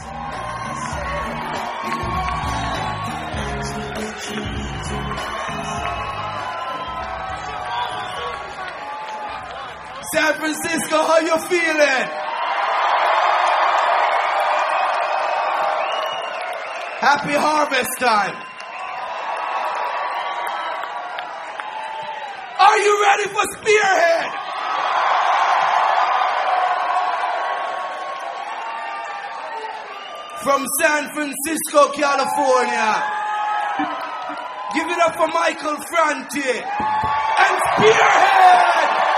San Francisco, how you feeling? Happy harvest time. Are you ready for Spearhead? From San Francisco, California. Give it up for Michael Franti and Spearhead!